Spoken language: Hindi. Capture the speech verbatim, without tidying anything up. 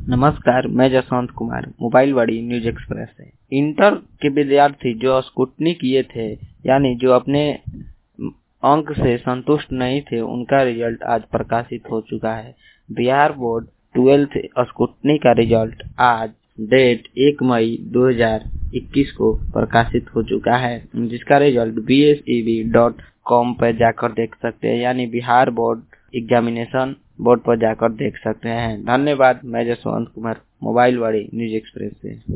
नमस्कार, मैं Jaswant Kumar mobile Wadi news express से। इंटर के विद्यार्थी जो स्कूटनी किए थे, यानी जो अपने अंक से संतुष्ट नहीं थे, उनका रिजल्ट आज प्रकाशित हो चुका है। बिहार बोर्ड ट्वेल्थ स्कूटनी का रिजल्ट आज डेट एक मई दो हज़ार इक्कीस को प्रकाशित हो चुका है, जिसका result B S E B dot com पर जाकर देख सकते हैं, यानी बिहार बोर्ड एग्जामिनेशन बोर्ड पर जाकर देख सकते हैं। धन्यवाद। मैं Jaswant Kumar mobile Wadi news express से।